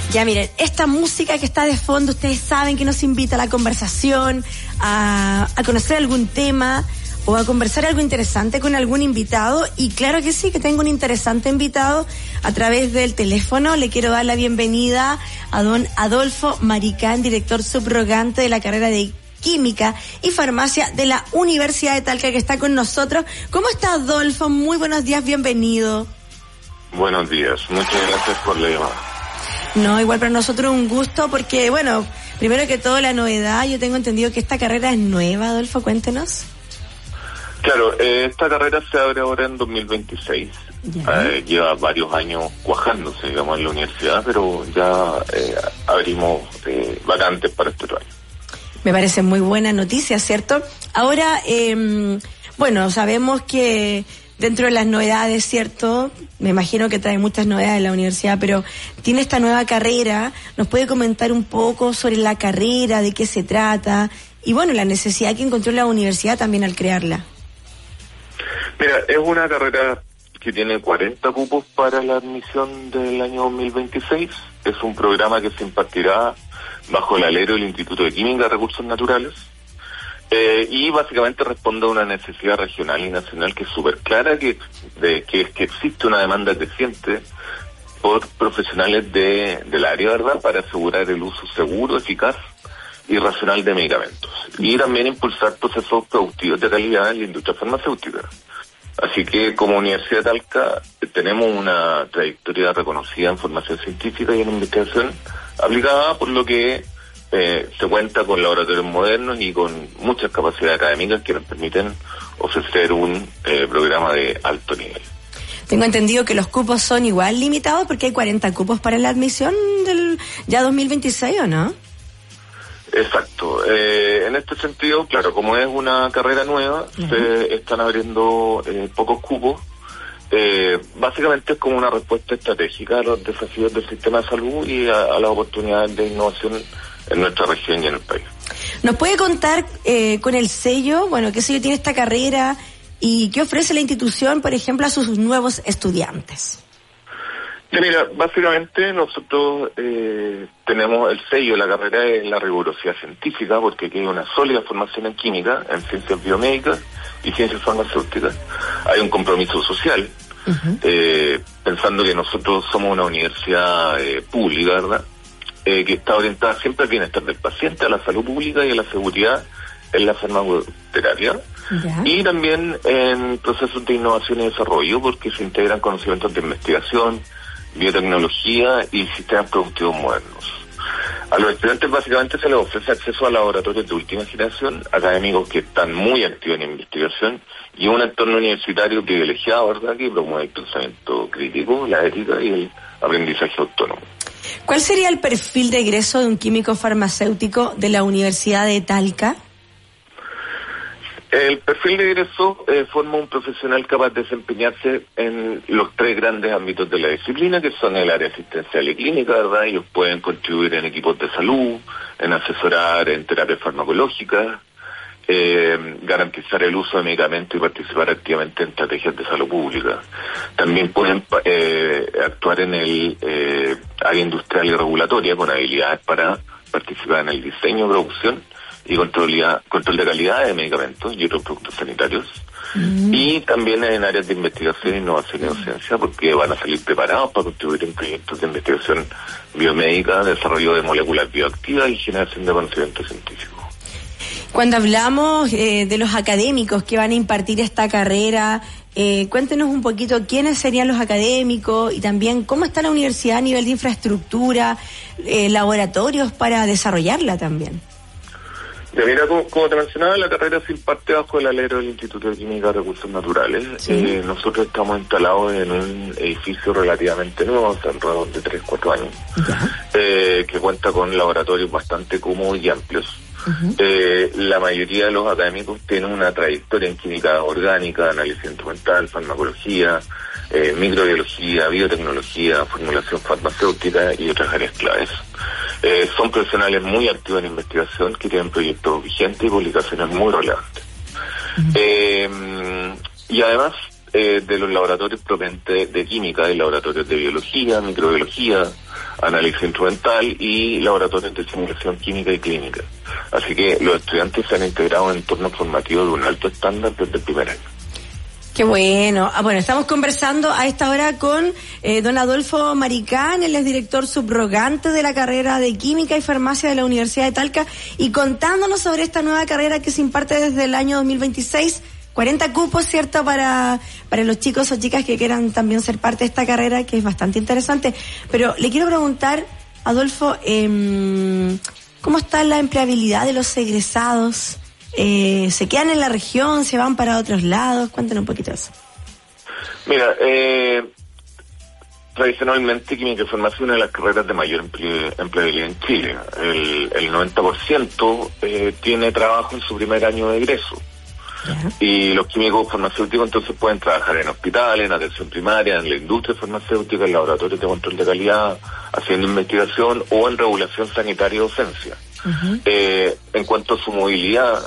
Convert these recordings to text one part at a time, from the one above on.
Ya miren, esta música que está de fondo, ustedes saben que nos invita a la conversación, a conocer algún tema o a conversar algo interesante con algún invitado. Y claro que sí, que tengo un interesante invitado a través del teléfono. Le quiero dar la bienvenida a don Adolfo Maricán, director subrogante de la carrera de Química y Farmacia de la Universidad de Talca, que está con nosotros. ¿Cómo está, Adolfo? Muy buenos días, bienvenido. Buenos días, muchas gracias por la llamada. No, igual para nosotros un gusto porque, bueno, primero que todo la novedad, yo tengo entendido que esta carrera es nueva, Adolfo, cuéntenos. Claro, esta carrera se abre ahora en 2026. Lleva varios años cuajándose, digamos, en la universidad, pero ya abrimos vacantes para este año. Me parece muy buena noticia, ¿cierto? Ahora, bueno, sabemos que dentro de las novedades, ¿cierto? Me imagino que trae muchas novedades en la universidad, pero tiene esta nueva carrera. ¿Nos puede comentar un poco sobre la carrera, de qué se trata? Y bueno, la necesidad que encontró la universidad también al crearla. Mira, es una carrera que tiene 40 cupos para la admisión del año 2026. Es un programa que se impartirá bajo el alero del Instituto de Química y Recursos Naturales. Y básicamente responde a una necesidad regional y nacional que es súper clara, que existe una demanda creciente por profesionales del área, ¿verdad?, para asegurar el uso seguro, eficaz y racional de medicamentos. Y también impulsar procesos productivos de calidad en la industria farmacéutica. Así que como Universidad de Talca tenemos una trayectoria reconocida en formación científica y en investigación aplicada, por lo que se cuenta con laboratorios modernos y con muchas capacidades académicas que nos permiten ofrecer un programa de alto nivel. Tengo entendido que los cupos son igual limitados porque hay 40 cupos para la admisión del ya 2026, ¿o no? Exacto. En este sentido, claro, como es una carrera nueva, se están abriendo pocos cupos. Básicamente es como una respuesta estratégica a los desafíos del sistema de salud y a las oportunidades de innovación en nuestra región y en el país. ¿Nos puede contar con el sello, bueno, qué sello tiene esta carrera y qué ofrece la institución, por ejemplo, a sus nuevos estudiantes? Mira, básicamente nosotros tenemos el sello de la carrera de la rigurosidad científica, porque aquí hay una sólida formación en química, en ciencias biomédicas y ciencias farmacéuticas. Hay un compromiso social, pensando que nosotros somos una universidad pública, ¿verdad?, que está orientada siempre al bienestar del paciente, a la salud pública y a la seguridad en la farmacoterapia. Y también en procesos de innovación y desarrollo, porque se integran conocimientos de investigación, biotecnología y sistemas productivos modernos. A los estudiantes básicamente se les ofrece acceso a laboratorios de última generación, académicos que están muy activos en investigación y un entorno universitario privilegiado, ¿verdad?, que promueve el pensamiento crítico, la ética y el aprendizaje autónomo. ¿Cuál sería el perfil de egreso de un químico farmacéutico de la Universidad de Talca? El perfil de egreso forma un profesional capaz de desempeñarse en los tres grandes ámbitos de la disciplina, que son el área asistencial y clínica, ¿verdad? Ellos pueden contribuir en equipos de salud, en asesorar en terapias farmacológicas, garantizar el uso de medicamentos y participar activamente en estrategias de salud pública. También pueden actuar en el área industrial y regulatoria con habilidades para participar en el diseño, producción y control de calidad de medicamentos y otros productos sanitarios. Y también en áreas de investigación, innovación y docencia, porque van a salir preparados para contribuir en proyectos de investigación biomédica, desarrollo de moléculas bioactivas y generación de conocimiento científico. Cuando hablamos de los académicos que van a impartir esta carrera, cuéntenos un poquito quiénes serían los académicos y también cómo está la universidad a nivel de infraestructura, laboratorios para desarrollarla también. Ya, mira, como te mencionaba, la carrera se imparte bajo el alero del Instituto de Química y Recursos Naturales. ¿Sí? Nosotros estamos instalados en un edificio relativamente nuevo, alrededor de 3-4 años, que cuenta con laboratorios bastante cómodos y amplios. La mayoría de los académicos tienen una trayectoria en química orgánica, análisis instrumental, farmacología, microbiología, biotecnología, formulación farmacéutica y otras áreas claves. Son profesionales muy activos en investigación que tienen proyectos vigentes y publicaciones muy relevantes. Y además de los laboratorios propiamente de química, hay laboratorios de biología, microbiología, análisis instrumental y laboratorios de simulación química y clínica. Así que los estudiantes se han integrado en entornos formativos de un alto estándar desde el primer año. Qué bueno. Bueno, estamos conversando a esta hora con don Adolfo Maricán, él es director subrogante de la carrera de Química y Farmacia de la Universidad de Talca, y contándonos sobre esta nueva carrera que se imparte desde el año 2026, 40 cupos, ¿cierto?, para los chicos o chicas que quieran también ser parte de esta carrera, que es bastante interesante. Pero le quiero preguntar, Adolfo, ¿cómo está la empleabilidad de los egresados? ¿Se quedan en la región? ¿Se van para otros lados? Cuéntanos un poquito de eso. Mira, tradicionalmente Química y Farmacia es una de las carreras de mayor empleabilidad en Chile. El 90% tiene trabajo en su primer año de egreso. Yeah. Y los químicos farmacéuticos entonces pueden trabajar en hospitales, en atención primaria, en la industria farmacéutica, en laboratorios de control de calidad, haciendo investigación o en regulación sanitaria y docencia. Uh-huh. En cuanto a su movilidad,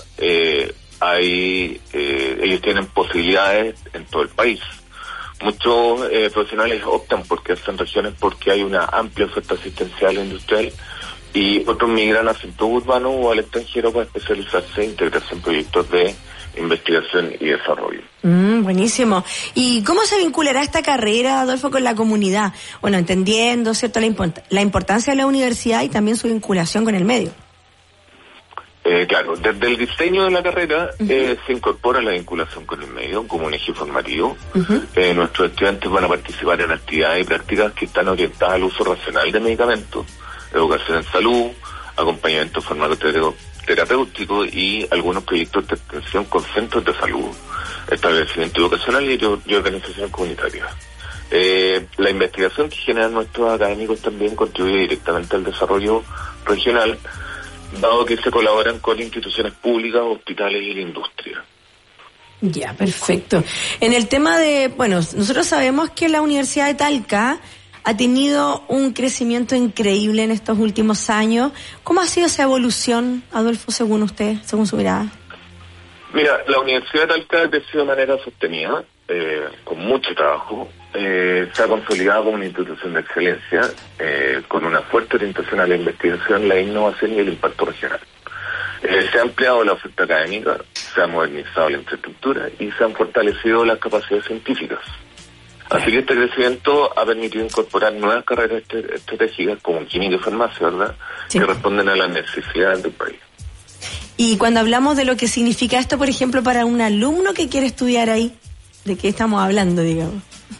ellos tienen posibilidades en todo el país. Muchos profesionales optan por quedarse en regiones porque hay una amplia oferta asistencial e industrial, y otros migran a centros urbanos o al extranjero para especializarse e integrarse en proyectos de investigación y desarrollo. Buenísimo. ¿Y cómo se vinculará esta carrera, Adolfo, con la comunidad? Bueno, entendiendo, ¿cierto?, la importancia de la universidad y también su vinculación con el medio. Claro, desde el diseño de la carrera se incorpora la vinculación con el medio como un eje formativo. Nuestros estudiantes van a participar en actividades y prácticas que están orientadas al uso racional de medicamentos, educación en salud, acompañamiento farmacoterapéutico y algunos proyectos de extensión con centros de salud, establecimiento educacional y organización comunitaria. La investigación que generan nuestros académicos también contribuye directamente al desarrollo regional, dado que se colaboran con instituciones públicas, hospitales y la industria. Ya, perfecto. En el tema de, bueno, nosotros sabemos que la Universidad de Talca ha tenido un crecimiento increíble en estos últimos años. ¿Cómo ha sido esa evolución, Adolfo, según usted, según su mirada? Mira, la Universidad de Talca ha crecido de manera sostenida, con mucho trabajo. Se ha consolidado como una institución de excelencia, con una fuerte orientación a la investigación, la innovación y el impacto regional. Se ha ampliado la oferta académica, se ha modernizado la infraestructura y se han fortalecido las capacidades científicas. Así que este crecimiento ha permitido incorporar nuevas carreras estratégicas como química y farmacia, ¿verdad?, sí, que responden a las necesidades del país. Y cuando hablamos de lo que significa esto, por ejemplo, para un alumno que quiere estudiar ahí, ¿de qué estamos hablando, digamos?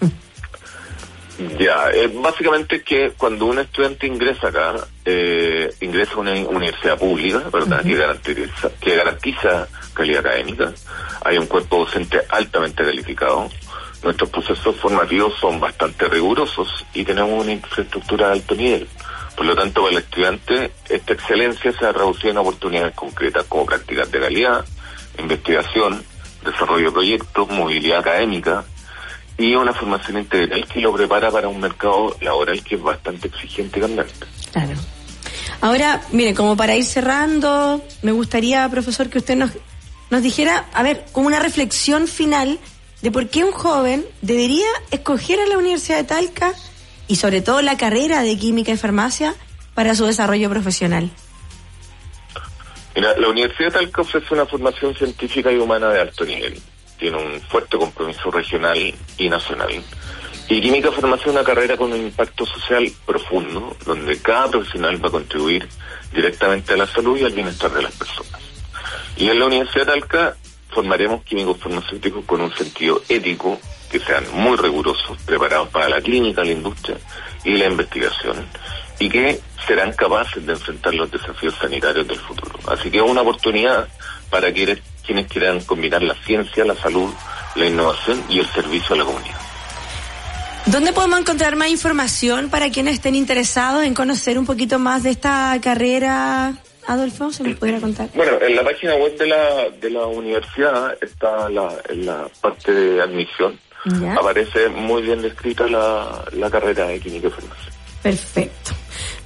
Ya, básicamente es que cuando un estudiante ingresa acá, ingresa a una universidad pública, ¿verdad?, que garantiza calidad académica, hay un cuerpo docente altamente calificado, nuestros procesos formativos son bastante rigurosos y tenemos una infraestructura de alto nivel. Por lo tanto, para el estudiante, esta excelencia se ha traducido en oportunidades concretas como prácticas de calidad, investigación, desarrollo de proyectos, movilidad académica y una formación integral que lo prepara para un mercado laboral que es bastante exigente y cambiante. Claro. Ahora, mire, como para ir cerrando, me gustaría, profesor, que usted nos dijera, a ver, como una reflexión final de por qué un joven debería escoger a la Universidad de Talca y sobre todo la carrera de Química y Farmacia para su desarrollo profesional. Mira, la Universidad de Talca ofrece una formación científica y humana de alto nivel. Tiene un fuerte compromiso regional y nacional. Y Química y Farmacia es una carrera con un impacto social profundo, donde cada profesional va a contribuir directamente a la salud y al bienestar de las personas. Y en la Universidad de Talca formaremos químicos farmacéuticos con un sentido ético, que sean muy rigurosos, preparados para la clínica, la industria y la investigación, y que serán capaces de enfrentar los desafíos sanitarios del futuro. Así que es una oportunidad para quienes quieran combinar la ciencia, la salud, la innovación y el servicio a la comunidad. ¿Dónde podemos encontrar más información para quienes estén interesados en conocer un poquito más de esta carrera, Adolfo? ¿Se me pudiera contar? Bueno, en la página web de la universidad está en la parte de admisión. ¿Ya? Aparece muy bien descrita la carrera de Química y Farmacia. Perfecto.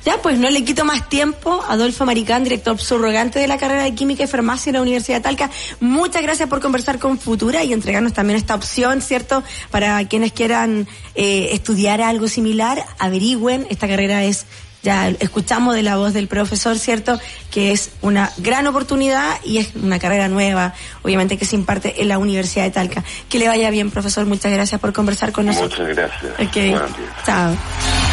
Ya, pues no le quito más tiempo. Adolfo Maricán, director subrogante de la carrera de Química y Farmacia de la Universidad de Talca. Muchas gracias por conversar con Futura y entregarnos también esta opción, ¿cierto? Para quienes quieran estudiar algo similar, averigüen. Esta carrera es, ya escuchamos de la voz del profesor, ¿cierto? Que es una gran oportunidad y es una carrera nueva, obviamente, que se imparte en la Universidad de Talca. Que le vaya bien, profesor. Muchas gracias por conversar con nosotros. Muchas gracias. Okay. Chao.